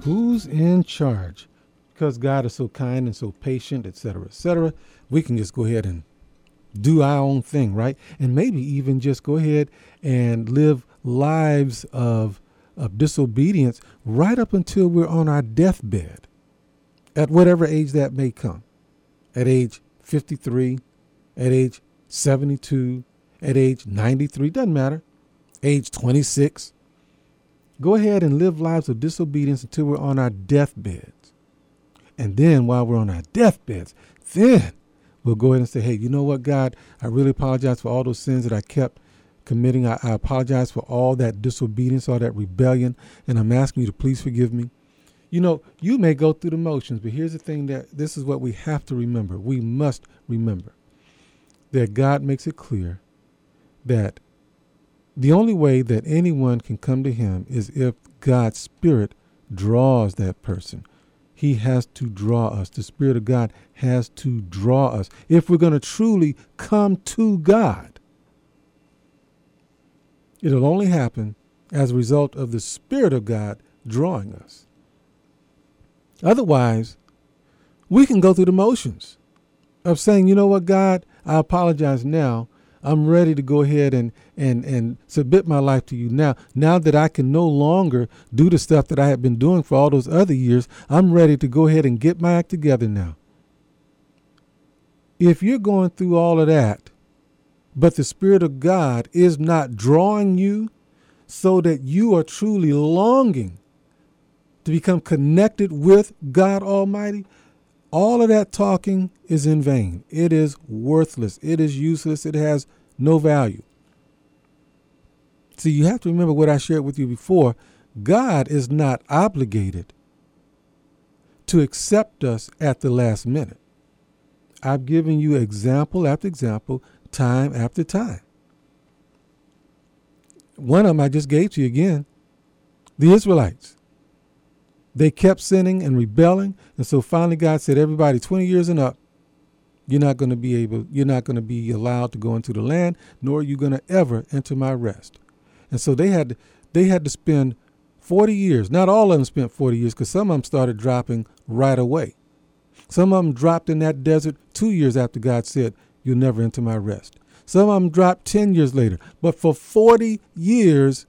Who's in charge? Because God is so kind and so patient, et cetera, we can just go ahead and do our own thing, right? And maybe even just go ahead and live lives of disobedience right up until we're on our deathbed, at whatever age that may come, at age 53, at age 72, at age 93, doesn't matter, age 26. Go ahead and live lives of disobedience until we're on our deathbeds. And then while we're on our deathbeds, then we'll go ahead and say, hey, you know what, God, I really apologize for all those sins that I kept committing. I apologize for all that disobedience, all that rebellion, and I'm asking you to please forgive me. You know, you may go through the motions, but here's the thing, that this is what we have to remember. We must remember that God makes it clear that the only way that anyone can come to him is if God's Spirit draws that person. He has to draw us. The Spirit of God has to draw us if we're going to truly come to God. It'll only happen as a result of the Spirit of God drawing us. Otherwise, we can go through the motions of saying, you know what, God, I apologize now. I'm ready to go ahead and submit my life to you now that I can no longer do the stuff that I have been doing for all those other years. I'm ready to go ahead and get my act together now. If you're going through all of that, but the Spirit of God is not drawing you so that you are truly longing to become connected with God Almighty, all of that talking is in vain. It is worthless. It is useless. It has no value. See, you have to remember what I shared with you before. God is not obligated to accept us at the last minute. I've given you example after example, time after time. One of them I just gave to you again, the Israelites. They kept sinning and rebelling. And so finally God said, everybody 20 years and up, you're not going to be allowed to go into the land, nor are you going to ever enter my rest. And so they had to spend 40 years. Not all of them spent 40 years, because some of them started dropping right away. Some of them dropped in that desert 2 years after God said, you'll never enter my rest. Some of them dropped 10 years later. But for 40 years,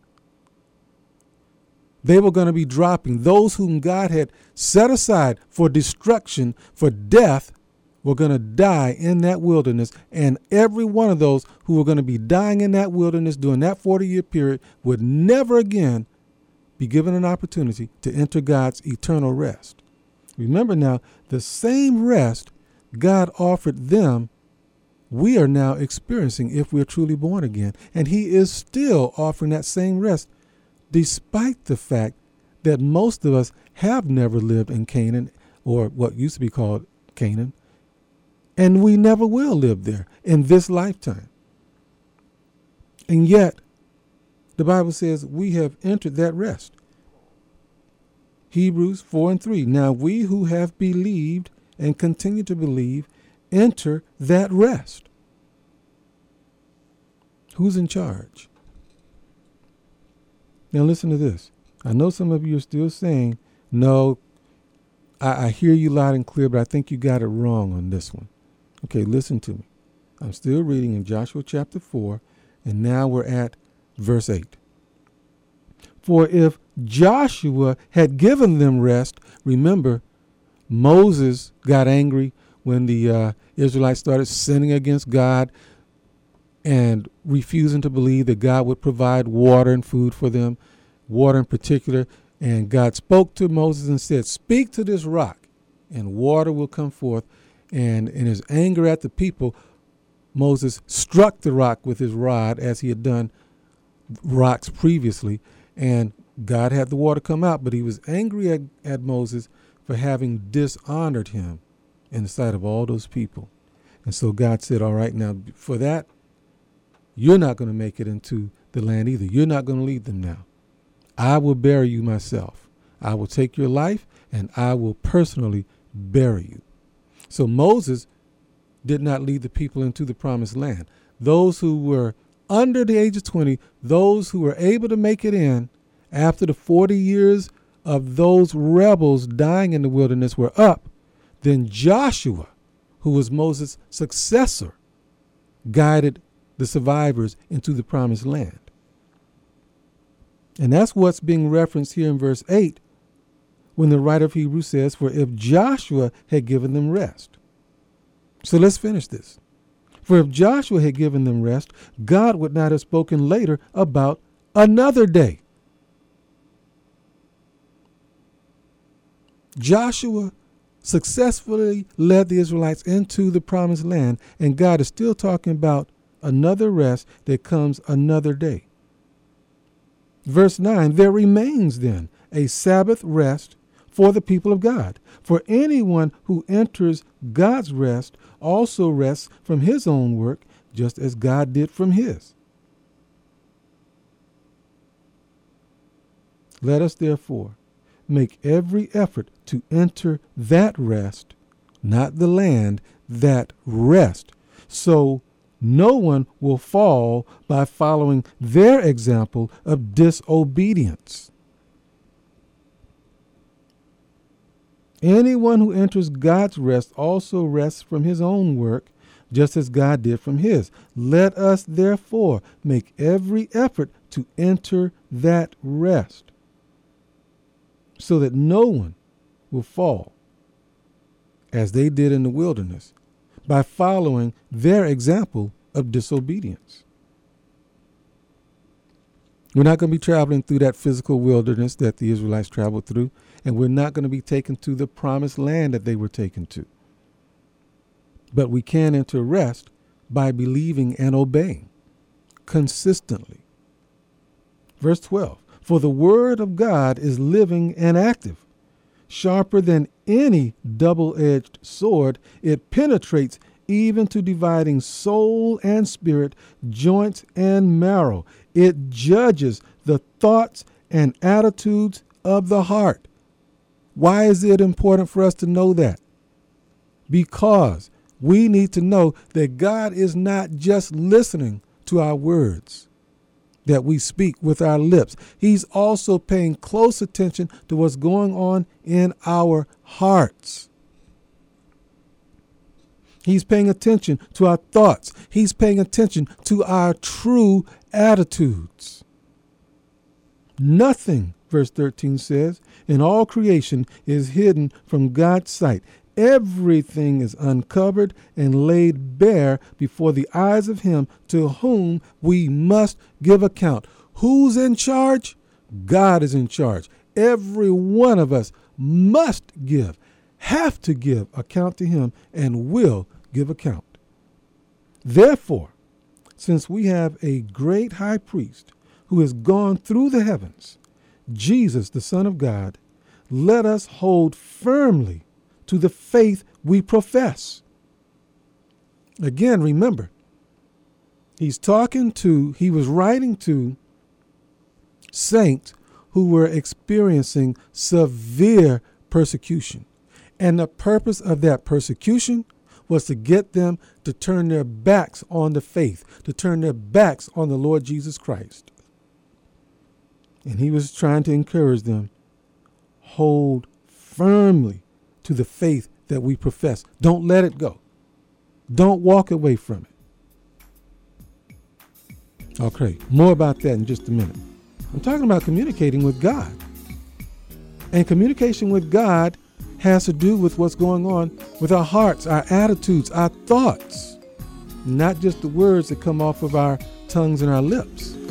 they were going to be dropping. Those whom God had set aside for destruction, for death, were going to die in that wilderness. And every one of those who were going to be dying in that wilderness during that 40-year period would never again be given an opportunity to enter God's eternal rest. Remember now, the same rest God offered them, we are now experiencing if we're truly born again. And he is still offering that same rest, despite the fact that most of us have never lived in Canaan, or what used to be called Canaan, and we never will live there in this lifetime. And yet, the Bible says we have entered that rest. Hebrews 4:3. Now we who have believed and continue to believe enter that rest. Who's in charge? Now listen to this. I know some of you are still saying, no, I hear you loud and clear, but I think you got it wrong on this one. Okay, listen to me. I'm still reading in Joshua chapter 4, and now we're at verse 8. For if Joshua had given them rest, remember, Moses got angry when the Israelites started sinning against God and refusing to believe that God would provide water and food for them, water in particular. And God spoke to Moses and said, speak to this rock and water will come forth. And in his anger at the people, Moses struck the rock with his rod as he had done rocks previously. And God had the water come out, but he was angry at Moses for having dishonored him in the sight of all those people. And so God said, all right, now for that, you're not going to make it into the land either. You're not going to lead them now. I will bury you myself. I will take your life and I will personally bury you. So Moses did not lead the people into the promised land. Those who were under the age of 20, those who were able to make it in after the 40 years of those rebels dying in the wilderness were up, then Joshua, who was Moses' successor, guided the survivors into the promised land. And that's what's being referenced here in verse 8 when the writer of Hebrews says, for if Joshua had given them rest. So let's finish this. For if Joshua had given them rest, God would not have spoken later about another day. Joshua successfully led the Israelites into the promised land, and God is still talking about another rest that comes another day. Verse 9, there remains then a Sabbath rest for the people of God. For anyone who enters God's rest also rests from his own work, just as God did from his. Let us therefore make every effort to enter that rest, not the land, that rest, so no one will fall by following their example of disobedience. Anyone who enters God's rest also rests from his own work, just as God did from his. Let us therefore make every effort to enter that rest, so that no one will fall, as they did in the wilderness, by following their example of disobedience. We're not going to be traveling through that physical wilderness that the Israelites traveled through, and we're not going to be taken to the promised land that they were taken to. But we can enter rest by believing and obeying consistently. Verse 12, for the word of God is living and active, sharper than any double-edged sword. It penetrates even to dividing soul and spirit, joints and marrow. It judges the thoughts and attitudes of the heart. Why is it important for us to know that? Because we need to know that God is not just listening to our words that we speak with our lips. He's also paying close attention to what's going on in our hearts. He's paying attention to our thoughts. He's paying attention to our true attitudes. Nothing, verse 13 says, in all creation is hidden from God's sight. Everything is uncovered and laid bare before the eyes of him to whom we must give account. Who's in charge? God is in charge. Every one of us must have to give account to him, and will give account. Therefore, since we have a great high priest who has gone through the heavens, Jesus, the Son of God, let us hold firmly to the faith we profess. Again, remember, he was writing to saints who were experiencing severe persecution. And the purpose of that persecution was to get them to turn their backs on the faith, to turn their backs on the Lord Jesus Christ. And he was trying to encourage them, hold firmly to the faith that we profess. Don't let it go. Don't walk away from it. Okay, more about that in just a minute. I'm talking about communicating with God. And communication with God has to do with what's going on with our hearts, our attitudes, our thoughts, not just the words that come off of our tongues and our lips.